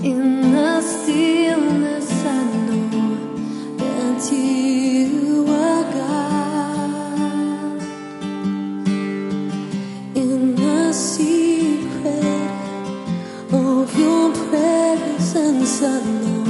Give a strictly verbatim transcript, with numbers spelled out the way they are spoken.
In the stillness I know that you are God. In the secret of your presence I know